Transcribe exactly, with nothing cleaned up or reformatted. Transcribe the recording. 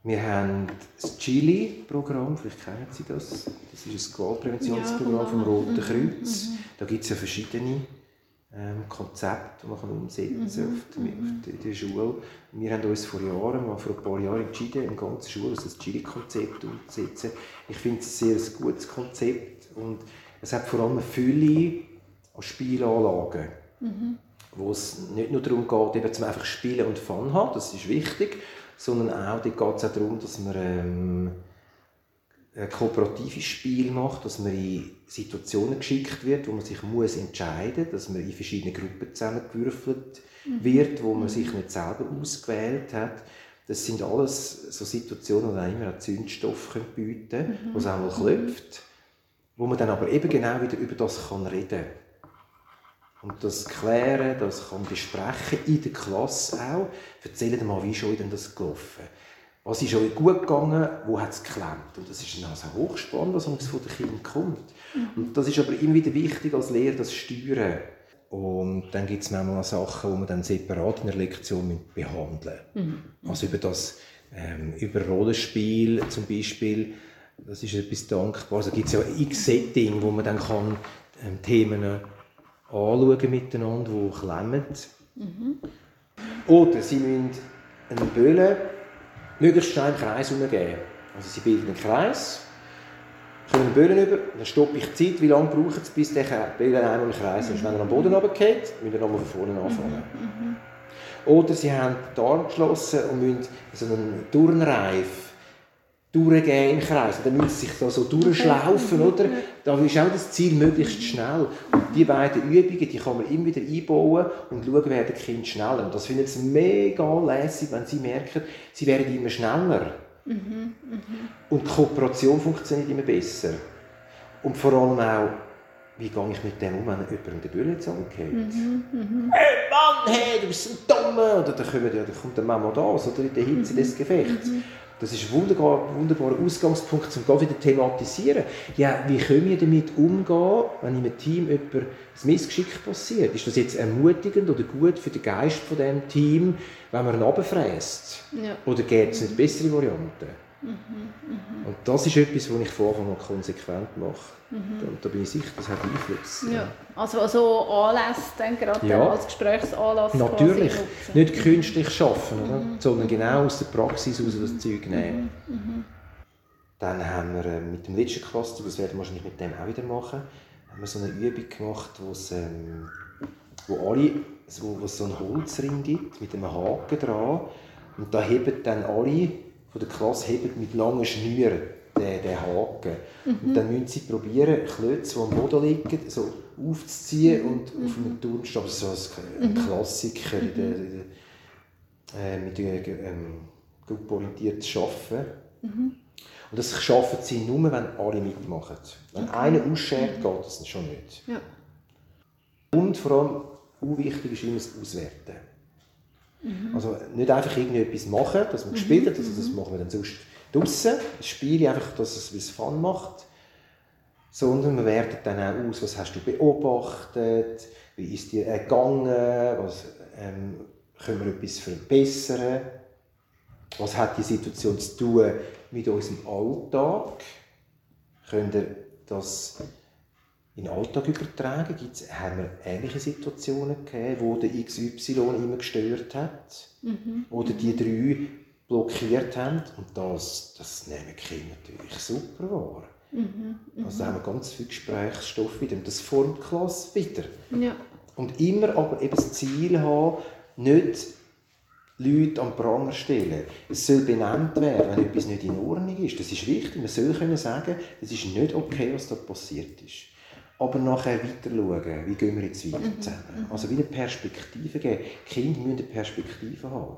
Wir haben das Chili-Programm, vielleicht kennen Sie das. Das ist ein Gewaltpräventionsprogramm ja, vom Roten Kreuz. Mhm. Da gibt es ja verschiedene ähm, Konzepte, die man umsetzen kann mhm. auf, die, auf der Schule. Wir haben uns vor Jahren, mal vor ein paar Jahren entschieden, in der ganzen Schule das Chili-Konzept umzusetzen. Ich finde es ein sehr gutes Konzept und es hat vor allem eine Fülle an Spielanlagen, mhm. wo es nicht nur darum geht, eben zum einfach spielen und Fun haben, das ist wichtig, sondern auch, dort geht es auch darum, dass man ähm, ein kooperatives Spiel macht, dass man in Situationen geschickt wird, wo man sich muss entscheiden muss, dass man in verschiedene Gruppen zusammengewürfelt wird, wo man sich nicht selber ausgewählt hat. Das sind alles so Situationen, die einem immer Zündstoff bieten können, mhm. wo es auch mal klopft, wo man dann aber eben genau wieder über das kann reden kann. Und das klären, das kann besprechen, in der Klasse auch. Erzählen mal, wie ist euch denn das gelaufen? Was ist euch gut gegangen, wo hat es geklemmt? Und das ist dann also hochspannend, was von den Kindern kommt. Mhm. Und das ist aber immer wieder wichtig als Lehrer, das Steuern. Und dann gibt es manchmal noch Sachen, die man dann separat in der Lektion behandeln müssen. Mhm. Also über das ähm, über Rollenspiel zum Beispiel, das ist etwas Dankbares. Da gibt es ja x Setting, wo man dann kann, ähm, Themen anschauen miteinander, die klemmen. Mhm. Oder sie müssen einen Böllen möglichst schnell im Kreis herumgeben. Also sie bilden einen Kreis, kommen einen Böllen über, dann stoppe ich die Zeit, wie lange braucht es, bis der Böllen einmal im Kreis ist. Mhm. Wenn er am Boden runterfällt, müssen wir nochmal von vorne anfangen. Mhm. Oder sie haben die Arme geschlossen und müssen so einen Turnreif durchgehen im Kreis. Dann müssen sie sich da so durchschlaufen, oder? Da ist auch das Ziel möglichst schnell. Und die beiden Übungen, die kann man immer wieder einbauen und schauen, wer das Kind schneller. Und das finden sie mega lässig, wenn sie merken, sie werden immer schneller. Mhm, mh. Und die Kooperation funktioniert immer besser. Und vor allem auch, wie gehe ich mit dem um, wenn jemand den Böllen zusammengeht? Mhm, mh. «Hey Mann, hey, du bist ein Dummer!» Oder dann kommt, ja, dann kommt der Mama das, oder in der Hitze mhm. des Gefechts. Mhm. Das ist ein wunderbar, wunderbarer Ausgangspunkt, um das wieder zu thematisieren. Ja, wie können wir damit umgehen, wenn in einem Team jemand ein Missgeschick passiert? Ist das jetzt ermutigend oder gut für den Geist von diesem Team, wenn man ihn runterfräst? Ja. Oder gibt es nicht bessere Varianten? Mhm, mh. Und das ist etwas, was ich von Anfang an konsequent mache. Mhm. Und da bin ich sicher, das hat Einfluss. Ja. Also, also Anlässe dann gerade ja. als Gesprächsanlass. Natürlich. Nicht künstlich schaffen, oder? Mhm. Sondern genau aus der Praxis heraus das Zeug nehmen. Mhm. Mhm. Dann haben wir äh, mit dem letzten Cluster, das werden wir wahrscheinlich mit dem auch wieder machen, haben wir so eine Übung gemacht, wo es ähm, wo alle, wo, wo es so einen Holzring gibt, mit einem Haken dran. Und da heben dann alle von der Klasse heben mit langen Schnüren den, den Haken. Mhm. Und dann müssen sie probieren, Klötze, die am Boden liegen, so aufzuziehen mhm. und auf einen Turnstab, so ein Klassiker, mhm. in der, in der, äh, mit ähm, gruppenorientiert arbeiten. Mhm. Und das schaffen sie nur, wenn alle mitmachen. Wenn okay. einer ausschert, mhm. geht das schon nicht. Ja. Und vor allem, auch wichtig ist immer das Auswerten. Mhm. Also nicht einfach irgendetwas machen, dass man mhm. gespielt hat, also das machen wir dann sonst draussen, das Spiel einfach, dass es es Fun macht, sondern man wertet dann auch aus, was hast du beobachtet, wie ist dir ergangen, was ähm, können wir etwas verbessern, was hat die Situation zu tun mit unserem Alltag, könnt ihr das in den Alltag übertragen? Gibt's, haben wir ähnliche Situationen gegeben, wo der X Y immer gestört hat? Mhm. Oder die drei blockiert haben? Und das, das nehmen die Kinder natürlich super wahr. Mhm. Mhm. Also da haben wir ganz viel Gesprächsstoff wieder. Und das formt die Klasse wieder. Ja. Und immer aber eben das Ziel haben, nicht Leute am Pranger stellen. Es soll benannt werden, wenn etwas nicht in Ordnung ist. Das ist wichtig. Man soll können sagen, es ist nicht okay, was da passiert ist. Aber nachher weiter schauen, wie gehen wir jetzt weiter zusammen. Also wie eine Perspektive geben. Die Kinder müssen eine Perspektive haben.